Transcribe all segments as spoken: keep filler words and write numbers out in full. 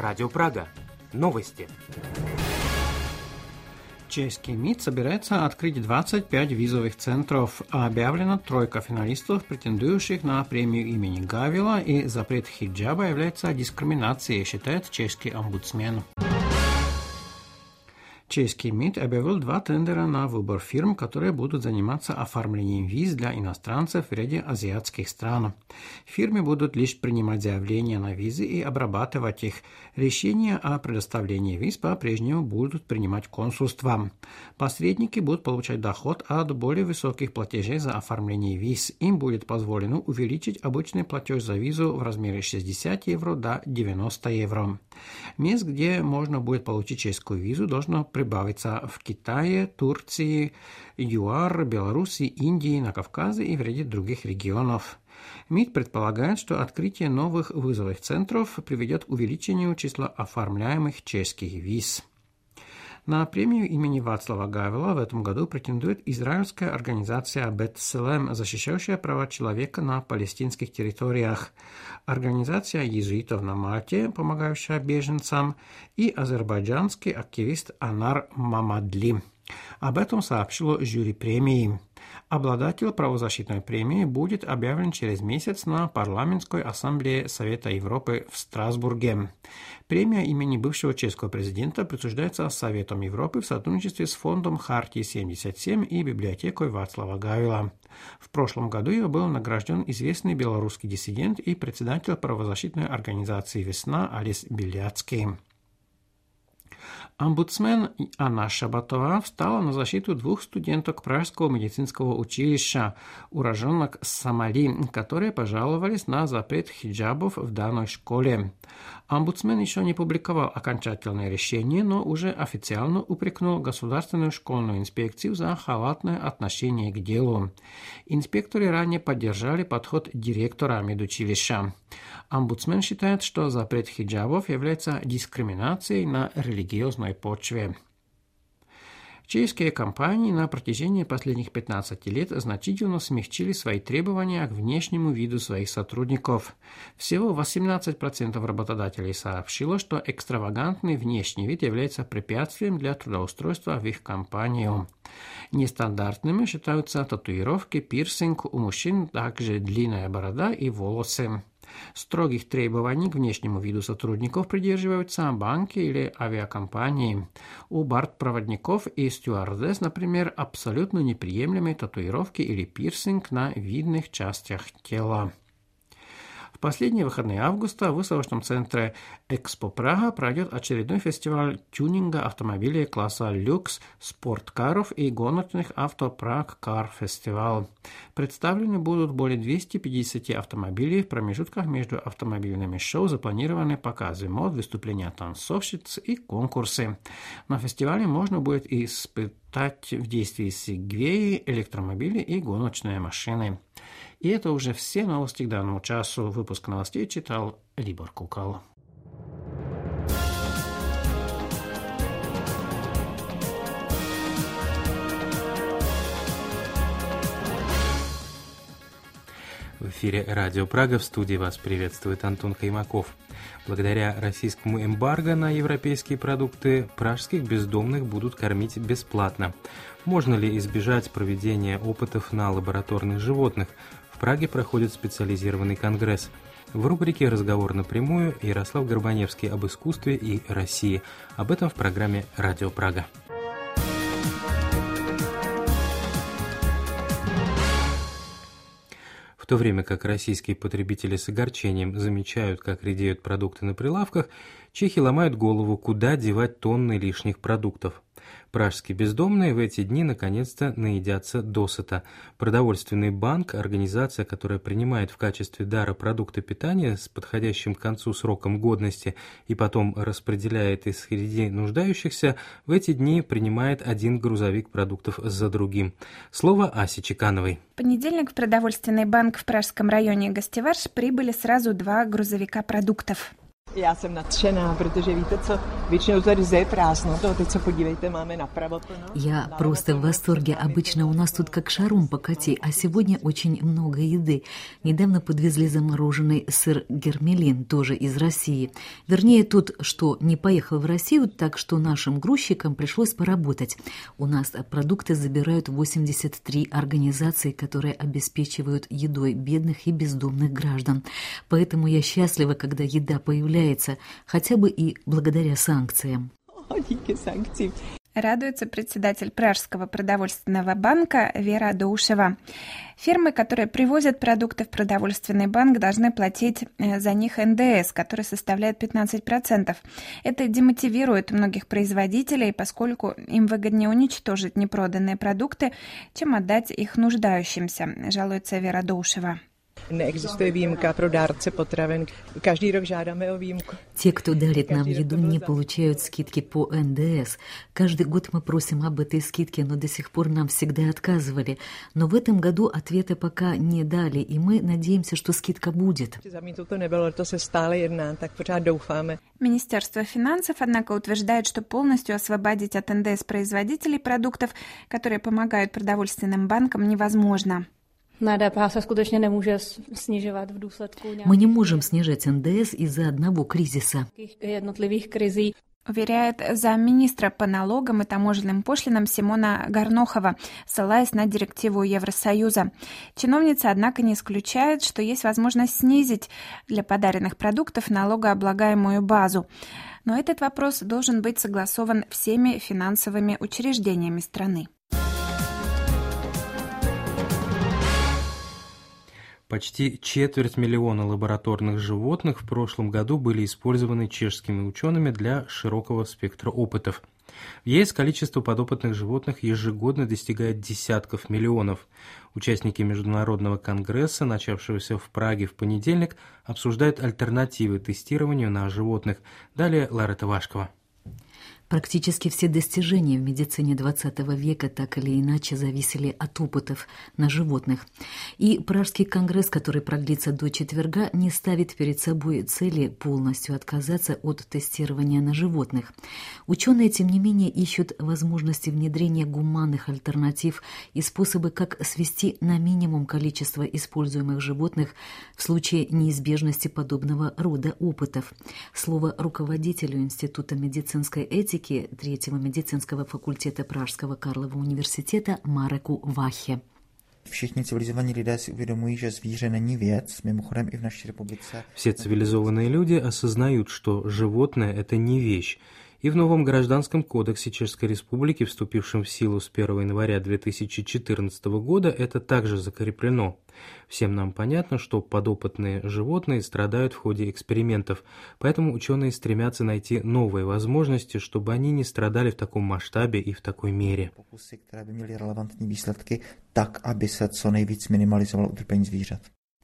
Радио Прага. Новости. Чешский МИД собирается открыть двадцать пять визовых центров. Объявлена тройка финалистов, претендующих на премию имени Гавила, и запрет хиджаба является дискриминацией, считает чешский омбудсмен. Чешский МИД объявил два тендера на выбор фирм, которые будут заниматься оформлением виз для иностранцев в ряде азиатских стран. Фирмы будут лишь принимать заявления на визы и обрабатывать их. Решения о предоставлении виз по-прежнему будут принимать консульства. Посредники будут получать доход от более высоких платежей за оформление виз. Им будет позволено увеличить обычный платеж за визу в размере шестьдесят евро до девяносто евро. Мест, где можно будет получить чешскую визу, должно прибавиться в Китае, Турции, ЮАР, Беларуси, Индии, на Кавказе и в ряде других регионов. МИД предполагает, что открытие новых визовых центров приведет к увеличению числа оформляемых чешских виз. На премию имени Václava Гавела в этом году претендует израильская организация Бетселем, защищающая права человека на палестинских территориях, организация иезуитов на Мальте, помогающая беженцам, и азербайджанский активист Анар Мамадли. Об этом сообщило жюри премии. Обладатель правозащитной премии будет объявлен через месяц на парламентской ассамблее Совета Европы в Страсбурге. Премия имени бывшего чешского президента присуждается Советом Европы в сотрудничестве с фондом Хартии семьдесят семь и библиотекой Václava Гавела. В прошлом году ее был награжден известный белорусский диссидент и председатель правозащитной организации «Весна» Алис Беляцкий. Омбудсмен Анна Шабатова встала на защиту двух студенток Пражского медицинского училища, уроженок Сомали, которые пожаловались на запрет хиджабов в данной школе. Омбудсмен еще не публиковал окончательное решение, но уже официально упрекнул Государственную школьную инспекцию за халатное отношение к делу. Инспекторы ранее поддержали подход директора медучилища. Омбудсмен считает, что запрет хиджабов является дискриминацией на религиозной почве. Чешские компании на протяжении последних пятнадцати лет значительно смягчили свои требования к внешнему виду своих сотрудников. Всего восемнадцать процентов работодателей сообщило, что экстравагантный внешний вид является препятствием для трудоустройства в их компанию. Нестандартными считаются татуировки, пирсинг, у мужчин также длинная борода и волосы. Строгих требований к внешнему виду сотрудников придерживаются банки или авиакомпании. У бортпроводников и стюардесс, например, абсолютно неприемлемы татуировки или пирсинг на видных частях тела. В последние выходные августа в выставочном центре Экспо Прага пройдет очередной фестиваль тюнинга автомобилей класса люкс, спорткаров и гоночных авто Prague Car Festival. Представлены будут более двухсот пятидесяти автомобилей. В промежутках между автомобильными шоу запланированы показы мод, выступления танцовщиц и конкурсы. На фестивале можно будет испытать в действии сегвеи, электромобили и гоночные машины. И это уже все новости к данному часу. Выпуск новостей читал Либор Кукал. В эфире Радио Прага, в студии вас приветствует Антон Каймаков. Благодаря российскому эмбарго на европейские продукты пражских бездомных будут кормить бесплатно. Можно ли избежать проведения опытов на лабораторных животных? В Праге проходит специализированный конгресс. В рубрике «Разговор напрямую» Ярослав Горбаневский об искусстве и России. Об этом в программе «Радио Прага». В то время как российские потребители с огорчением замечают, как редеют продукты на прилавках, чехи ломают голову, куда девать тонны лишних продуктов. Пражские бездомные в эти дни наконец-то наедятся досыта. Продовольственный банк, организация, которая принимает в качестве дара продукты питания с подходящим к концу сроком годности и потом распределяет их среди нуждающихся, в эти дни принимает один грузовик продуктов за другим. Слово Асе Чекановой. В понедельник в продовольственный банк в пражском районе Гостеварш прибыли сразу два грузовика продуктов. Já jsem nadšená, protože víte co, většinou tady zde je prázdno, to teď se podívejte, máme направо plno. Я просто в восторге. Обычно у нас тут как шаром покати, а сегодня очень много еды. Недавно подвезли замороженный сыр гермелин, тоже из России. Вернее, тот, что не поехал в Россию, так что нашим грузчикам пришлось поработать. У нас продукты забирают восемьдесят три организации, которые обеспечивают едой бедных и бездомных граждан. Поэтому я счастлива, когда еда появляется, хотя бы и благодаря санкциям. Радуется председатель Пражского продовольственного банка Вера Доушева. Фирмы, которые привозят продукты в продовольственный банк, должны платить за них эн дэ эс, который составляет пятнадцать процентов. Это демотивирует многих производителей, поскольку им выгоднее уничтожить непроданные продукты, чем отдать их нуждающимся, жалуется Вера Доушева. Neexistuje výjimka pro dárce potravin. Každý rok žádáme o výjimku. Те, кто дарит нам еду, не получают скидки по эн дэ эс. Каждый год мы просим об этой скидке, но до сих пор нам всегда отказывали. Но в этом году ответа пока не дали, и мы надеемся, что скидка будет. Министерство финансов, однако, утверждает, что полностью освободить от эн дэ эс производителей продуктов, которые помогают продовольственным банкам, невозможно. Мы не можем снижать эн дэ эс из-за одного кризиса. Уверяет замминистра по налогам и таможенным пошлинам Симона Горнохова, ссылаясь на директиву Евросоюза. Чиновница, однако, не исключает, что есть возможность снизить для подаренных продуктов налогооблагаемую базу. Но этот вопрос должен быть согласован всеми финансовыми учреждениями страны. Почти четверть миллиона лабораторных животных в прошлом году были использованы чешскими учеными для широкого спектра опытов. В ЕС количество подопытных животных ежегодно достигает десятков миллионов. Участники Международного конгресса, начавшегося в Праге в понедельник, обсуждают альтернативы тестированию на животных. Далее Ларета Вашкова. Практически все достижения в медицине двадцатого века так или иначе зависели от опытов на животных. И Пражский конгресс, который продлится до четверга, не ставит перед собой цели полностью отказаться от тестирования на животных. Ученые, тем не менее, ищут возможности внедрения гуманных альтернатив и способы, как свести на минимум количество используемых животных в случае неизбежности подобного рода опытов. Слово руководителю Института медицинской этики Третьего медицинского факультета Пражского Карлова университета Мареку Вахе. Všichni civilizovaní lidé si uvědomují, že zvíře není věc, mimochodem i v naší republice. Все цивилизованные люди осознают, что животное – это не вещь. И в новом Гражданском кодексе Чешской Республики, вступившем в силу с первого января две тысячи четырнадцатого года, это также закреплено. Всем нам понятно, что подопытные животные страдают в ходе экспериментов, поэтому ученые стремятся найти новые возможности, чтобы они не страдали в таком масштабе и в такой мере. Pokusy, které by měly relevantní výsledky, tak, aby se co nejvíc minimalizovalo utrpení zvířat.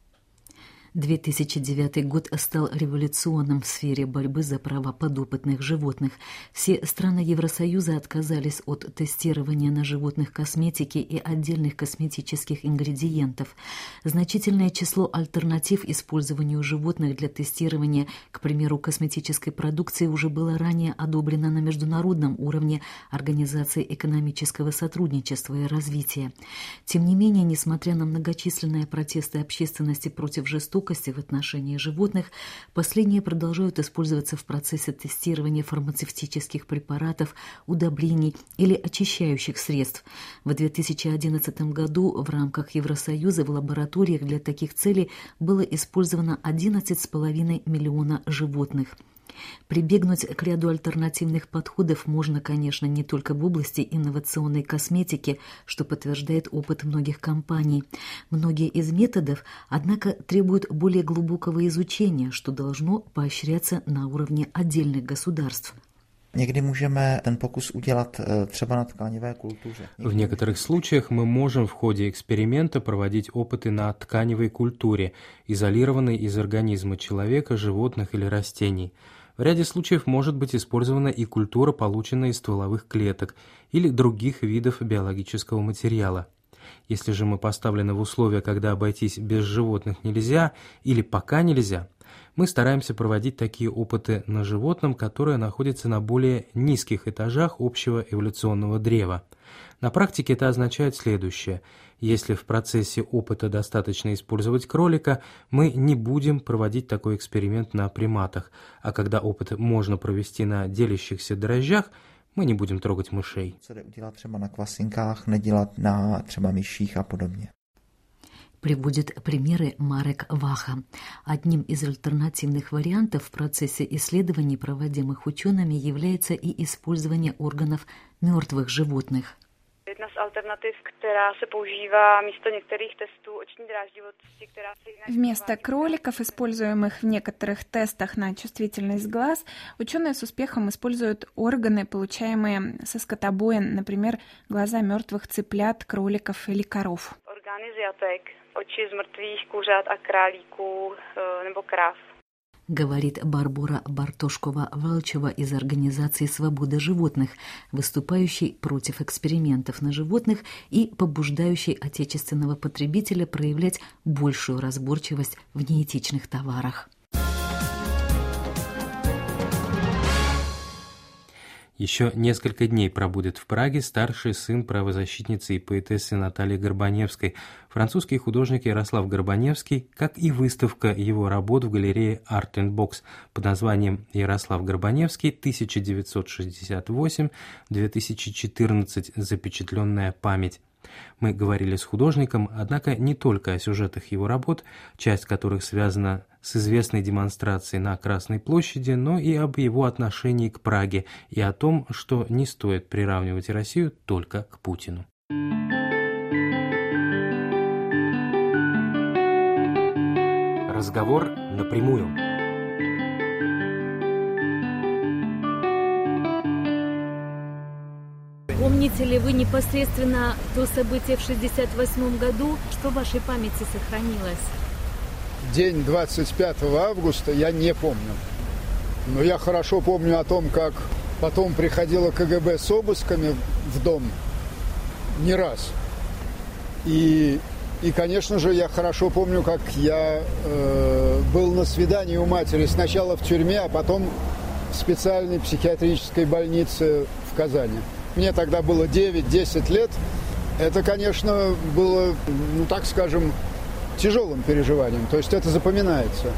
две тысячи девятый год стал революционным в сфере борьбы за права подопытных животных. Все страны Евросоюза отказались от тестирования на животных косметики и отдельных косметических ингредиентов. Значительное число альтернатив использованию животных для тестирования, к примеру, косметической продукции, уже было ранее одобрено на международном уровне Организации экономического сотрудничества и развития. Тем не менее, несмотря на многочисленные протесты общественности против жестокости, в отношении животных, последние продолжают использоваться в процессе тестирования фармацевтических препаратов, удобрений или очищающих средств. В две тысячи одиннадцатом году в рамках Евросоюза в лабораториях для таких целей было использовано одиннадцать с половиной миллиона животных. Прибегнуть к ряду альтернативных подходов можно, конечно, не только в области инновационной косметики, что подтверждает опыт многих компаний. Многие из методов, однако, требуют более глубокого изучения, что должно поощряться на уровне отдельных государств. Někdy můžeme ten pokus udělat třeba na tkanivé kultuře. В некоторых случаях мы можем в ходе эксперимента проводить опыты на тканевой культуре, изолированной из организма человека, животных или растений. В ряде случаев может быть использована и культура, полученная из стволовых клеток или других видов биологического материала. Если же мы поставлены в условия, когда обойтись без животных нельзя или пока нельзя, мы стараемся проводить такие опыты на животном, которое находится на более низких этажах общего эволюционного древа. На практике это означает следующее. Если в процессе опыта достаточно использовать кролика, мы не будем проводить такой эксперимент на приматах, а когда опыт можно провести на делящихся дрожжах, мы не будем трогать мышей. Приводит примеры Марек Ваха. Одним из альтернативных вариантов в процессе исследований, проводимых учеными, является и использование органов мертвых животных. Jedna z alternativ, která se používá místo některých testů oční dráždivosti, která se... Вместо кроликов, используемых в некоторых тестах на чувствительность глаз, ученые с успехом используют органы, получаемые со скотобоин, например, глаза мертвых цыплят, кроликов или коров. Orgány z jatek, oči z mrtvých kuřat a králíků nebo krav. Говорит Барбора Бартошкова-Валчева из организации «Свобода животных», выступающей против экспериментов на животных и побуждающей отечественного потребителя проявлять большую разборчивость в неэтичных товарах. Еще несколько дней пробудет в Праге старший сын правозащитницы и поэтессы Натальи Горбаневской, французский художник Ярослав Горбаневский, как и выставка его работ в галерее Art and Box под названием «Ярослав Горбаневский, тысяча девятьсот шестьдесят восемь — две тысячи четырнадцать. Запечатленная память». Мы говорили с художником, однако не только о сюжетах его работ, часть которых связана с известной демонстрацией на Красной площади, но и об его отношении к Праге и о том, что не стоит приравнивать Россию только к Путину. Разговор напрямую. Помните ли вы непосредственно то событие в шестьдесят восьмом году? Что в вашей памяти сохранилось? День двадцать пятого августа я не помню. Но я хорошо помню о том, как потом приходило ка гэ бэ с обысками в дом не раз. И, и конечно же, я хорошо помню, как я э, был на свидании у матери сначала в тюрьме, а потом в специальной психиатрической больнице в Казани. Мне тогда было девять-десять лет. Это, конечно, было, ну так скажем, тяжелым переживанием. То есть это запоминается.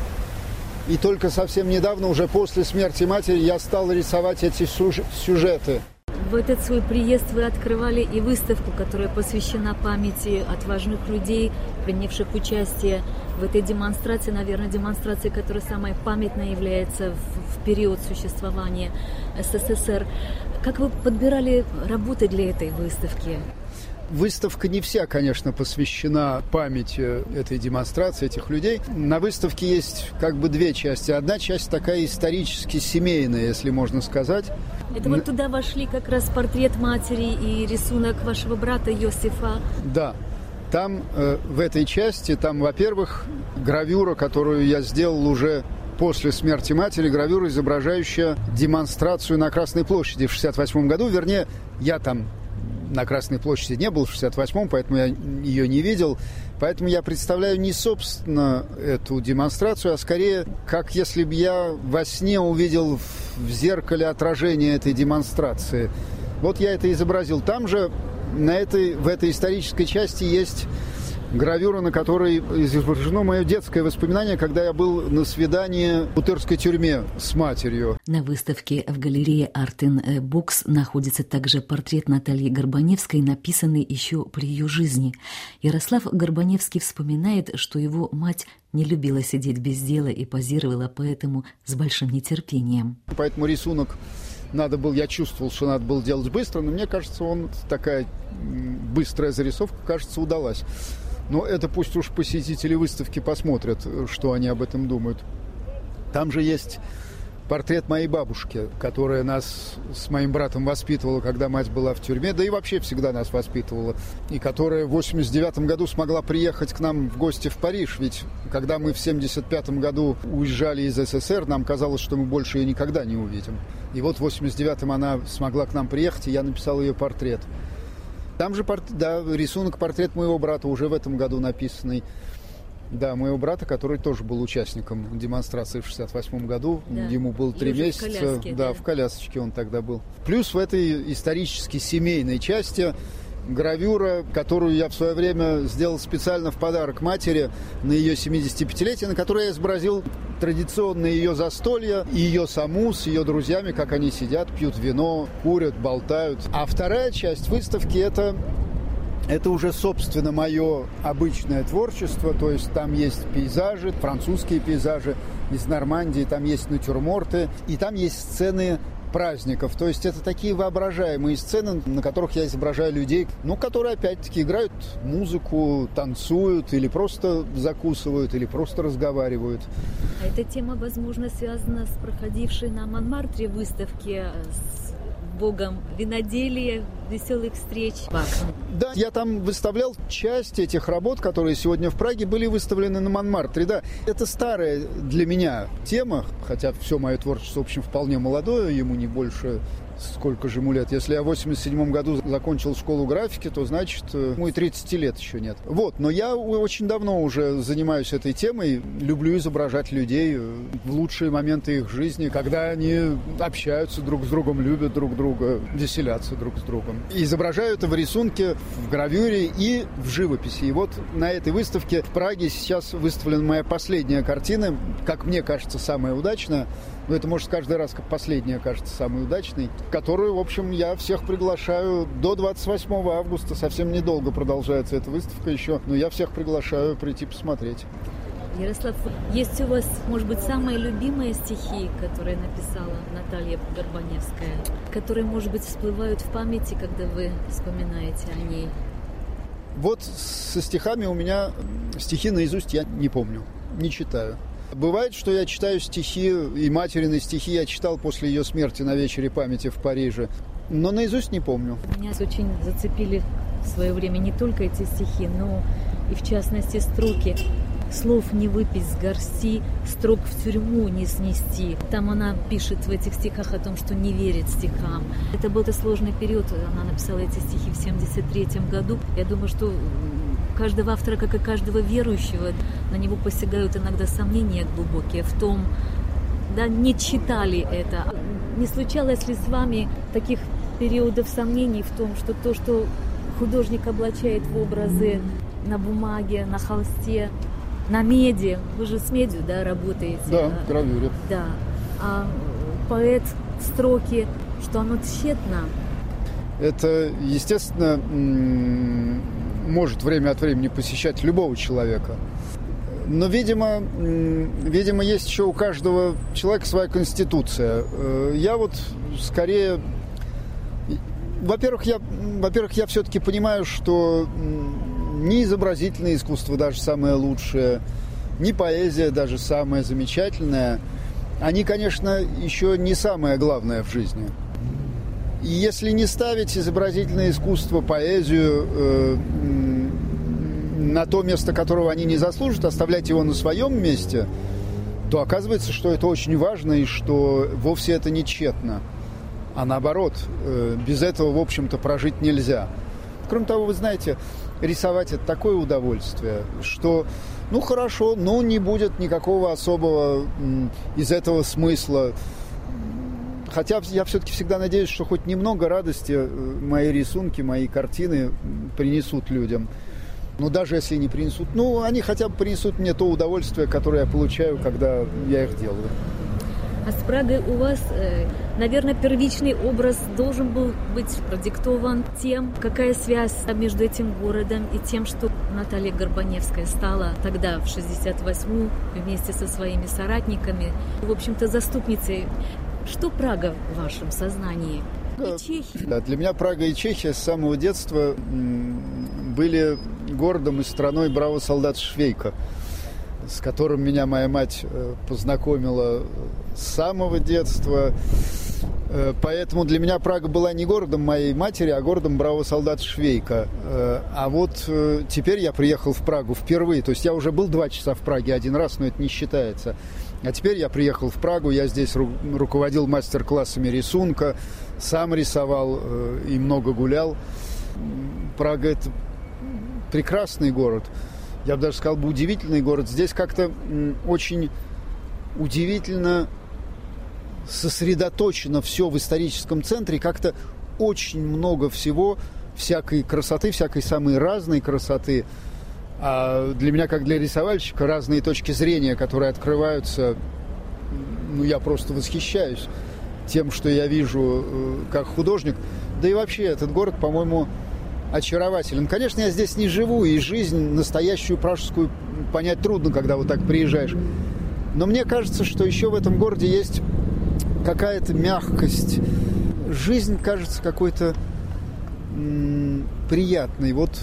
И только совсем недавно, уже после смерти матери, я стал рисовать эти сюжеты. В этот свой приезд вы открывали и выставку, которая посвящена памяти отважных людей, принявших участие в этой демонстрации, наверное, демонстрации, которая самая памятная является в, в период существования эс эс эс эр. Как вы подбирали работы для этой выставки? Выставка не вся, конечно, посвящена памяти этой демонстрации, этих людей. На выставке есть как бы две части. Одна часть такая исторически семейная, если можно сказать. Это вот туда вошли как раз портрет матери и рисунок вашего брата Йосифа. Да. Там, э, в этой части, там, во-первых, гравюра, которую я сделал уже после смерти матери, гравюра, изображающая демонстрацию на Красной площади в шестьдесят восьмом году. Вернее, я там на Красной площади не был в шестьдесят восьмом, поэтому я ее не видел. Поэтому я представляю не собственно эту демонстрацию, а скорее, как если бы я во сне увидел в зеркале отражение этой демонстрации. Вот я это изобразил. Там же, на этой, в этой исторической части, есть гравюра, на которой изображено мое детское воспоминание, когда я был на свидании в Бутырской тюрьме с матерью. На выставке в галерее Art and Box находится также портрет Натальи Горбаневской, написанный еще при ее жизни. Ярослав Горбаневский вспоминает, что его мать не любила сидеть без дела и позировала поэтому с большим нетерпением. Поэтому рисунок надо было, я чувствовал, что надо было делать быстро, но мне кажется, он такая быстрая зарисовка, кажется, удалась. Но это пусть уж посетители выставки посмотрят, что они об этом думают. Там же есть портрет моей бабушки, которая нас с моим братом воспитывала, когда мать была в тюрьме, да и вообще всегда нас воспитывала. И которая в восемьдесят девятом году смогла приехать к нам в гости в Париж. Ведь когда мы в семьдесят пятом году уезжали из эс эс эс эр, нам казалось, что мы больше ее никогда не увидим. И вот в восемьдесят девятом она смогла к нам приехать, и я написал ее портрет. Там же да, рисунок «Портрет моего брата» уже в этом году написанный. Да, моего брата, который тоже был участником демонстрации в шестьдесят восьмом году. Да. Ему было три месяца. В коляске, да, да, в колясочке он тогда был. Плюс в этой исторически семейной части гравюра, которую я в свое время сделал специально в подарок матери на ее семидесятипятилетие, на которой я изобразил традиционное ее застолье, и ее саму с ее друзьями, как они сидят, пьют вино, курят, болтают. А вторая часть выставки – это... Это уже, собственно, мое обычное творчество, то есть там есть пейзажи, французские пейзажи из Нормандии, там есть натюрморты, и там есть сцены праздников. То есть это такие воображаемые сцены, на которых я изображаю людей, ну, которые, опять-таки, играют музыку, танцуют, или просто закусывают, или просто разговаривают. А эта тема, возможно, связана с проходившей на Монмартре выставке с богом виноделия, веселых встреч. Да, я там выставлял часть этих работ, которые сегодня в Праге были выставлены на Монмартре. Да, это старая для меня тема, хотя все мое творчество, в общем, вполне молодое, ему не больше... Сколько же ему лет? Если я в восемьдесят седьмом году закончил школу графики, то, значит, ему и тридцати лет еще нет. Вот, но я очень давно уже занимаюсь этой темой, люблю изображать людей в лучшие моменты их жизни, когда они общаются друг с другом, любят друг друга, веселятся друг с другом. И изображаю это в рисунке, в гравюре и в живописи. И вот на этой выставке в Праге сейчас выставлена моя последняя картина, как мне кажется, самая удачная. Но это, может, каждый раз как последняя кажется самой удачной, которую, в общем, я всех приглашаю до двадцать восьмого августа. Совсем недолго продолжается эта выставка еще, но я всех приглашаю прийти посмотреть. Ярослав, есть у вас, может быть, самые любимые стихи, которые написала Наталья Горбаневская, которые, может быть, всплывают в памяти, когда вы вспоминаете о ней? Вот со стихами у меня стихи наизусть я не помню, не читаю. Бывает, что я читаю стихи, и материны стихи я читал после ее смерти на вечере памяти в Париже, но наизусть не помню. Меня очень зацепили в свое время не только эти стихи, но и в частности строки «Слов не выпить с горсти, строк в тюрьму не снести». Там она пишет в этих стихах о том, что не верит стихам. Это был сложный период, она написала эти стихи в семьдесят третьем году. Я думаю, что каждого автора, как и каждого верующего, на него посягают иногда сомнения глубокие в том, да, не читали это. Не случалось ли с вами таких периодов сомнений в том, что то, что художник облачает в образы на бумаге, на холсте, на меди, вы же с медью, да, работаете? Да, в гравюре. Да. А поэт строки, что оно тщетно? Это, естественно, может время от времени посещать любого человека. Но, видимо, видимо, есть еще у каждого человека своя конституция. Я вот скорее... Во-первых, я, во-первых, я все-таки понимаю, что ни изобразительное искусство даже самое лучшее, ни поэзия даже самая замечательная, они, конечно, еще не самое главное в жизни. И если не ставить изобразительное искусство, поэзию э, на то место, которого они не заслужат, оставлять его на своем месте, то оказывается, что это очень важно и что вовсе это не тщетно. А наоборот, э, без этого, в общем-то, прожить нельзя. Кроме того, вы знаете, рисовать – это такое удовольствие, что, ну, хорошо, но не будет никакого особого м, из этого смысла. Хотя я все-таки всегда надеюсь, что хоть немного радости мои рисунки, мои картины принесут людям. Но даже если не принесут, ну, они хотя бы принесут мне то удовольствие, которое я получаю, когда я их делаю. А с Прагой у вас, наверное, первичный образ должен был быть продиктован тем, какая связь между этим городом и тем, что Наталья Горбаневская стала тогда, в шестьдесят восьмом, вместе со своими соратниками, в общем-то, заступницей. Что Прага в вашем сознании? И Чехия? Да, для меня Прага и Чехия с самого детства были городом и страной бравого солдата Швейка, с которым меня моя мать познакомила с самого детства. Поэтому для меня Прага была не городом моей матери, а городом бравого солдата Швейка. А вот теперь я приехал в Прагу впервые. То есть я уже был два часа в Праге один раз, но это не считается. А теперь я приехал в Прагу, я здесь ру- руководил мастер-классами рисунка, сам рисовал э, и много гулял. Прага – это прекрасный город. Я бы даже сказал бы удивительный город. Здесь как-то очень удивительно сосредоточено все в историческом центре. Как-то очень много всего, всякой красоты, всякой самой разной красоты. А для меня, как для рисовальщика, разные точки зрения, которые открываются, ну, я просто восхищаюсь тем, что я вижу как художник. Да и вообще этот город, по-моему, очарователен. Конечно, я здесь не живу, и жизнь настоящую пражскую понять трудно, когда вот так приезжаешь. Но мне кажется, что еще в этом городе есть какая-то мягкость. Жизнь кажется какой-то м- приятной. Вот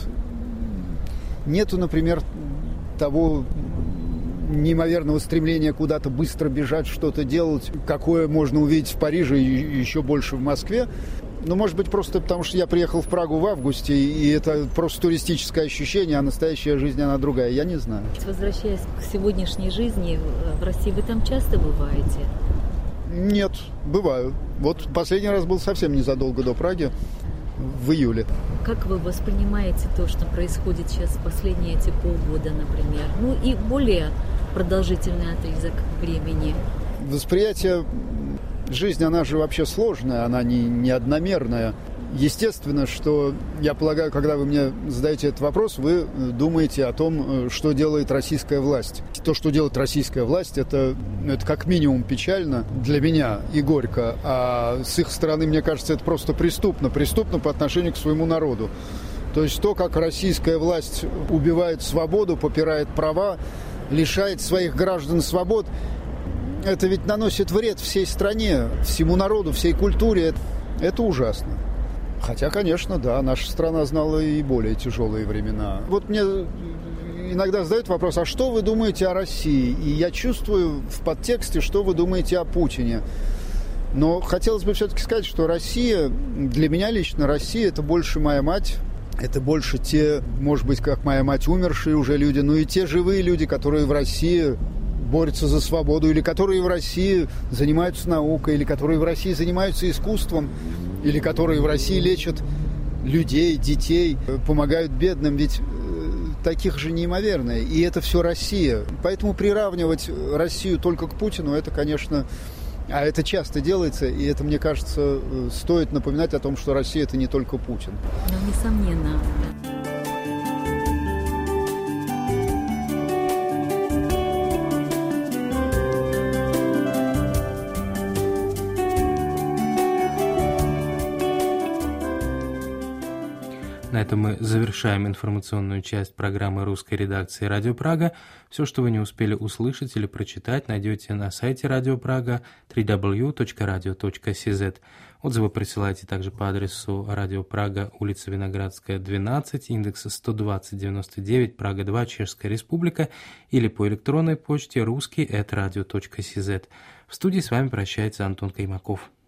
нету, например, того неимоверного стремления куда-то быстро бежать, что-то делать, какое можно увидеть в Париже и еще больше в Москве. Ну, может быть, просто потому, что я приехал в Прагу в августе, и это просто туристическое ощущение, а настоящая жизнь, она другая. Я не знаю. Возвращаясь к сегодняшней жизни, в России вы там часто бываете? Нет, бываю. Вот последний раз был совсем незадолго до Праги, в июле. Как вы воспринимаете то, что происходит сейчас в последние эти полгода, например? Ну и более продолжительный отрезок времени. Восприятие жизни, она же вообще сложная, она не, не одномерная. Естественно, что, я полагаю, когда вы мне задаете этот вопрос, вы думаете о том, что делает российская власть. То, что делает российская власть, это, это как минимум печально для меня и горько. А с их стороны, мне кажется, это просто преступно. Преступно по отношению к своему народу. То есть то, как российская власть убивает свободу, попирает права, лишает своих граждан свобод, это ведь наносит вред всей стране, всему народу, всей культуре. Это, это ужасно. Хотя, конечно, да, наша страна знала и более тяжелые времена. Вот мне иногда задают вопрос, а что вы думаете о России? И я чувствую в подтексте, что вы думаете о Путине. Но хотелось бы все-таки сказать, что Россия, для меня лично Россия, это больше моя мать. Это больше те, может быть, как моя мать, умершие уже люди, но и те живые люди, которые в России борются за свободу, или которые в России занимаются наукой, или которые в России занимаются искусством, или которые в России лечат людей, детей, помогают бедным. Ведь таких же неимоверно. И это все Россия. Поэтому приравнивать Россию только к Путину, это, конечно... А это часто делается, и это, мне кажется, стоит напоминать о том, что Россия – это не только Путин. Ну, несомненно. На этом мы завершаем информационную часть программы русской редакции «Радио Прага». Все, что вы не успели услышать или прочитать, найдете на сайте Радио Прага дабл ю дабл ю дабл ю точка радио точка си зет. Отзывы присылайте также по адресу Радио Прага, улица Виноградская, двенадцать, индекс сто двадцать девяносто девять, Прага два, Чешская Республика, или по электронной почте русский эт радио точка си зет. В студии с вами прощается Антон Каймаков.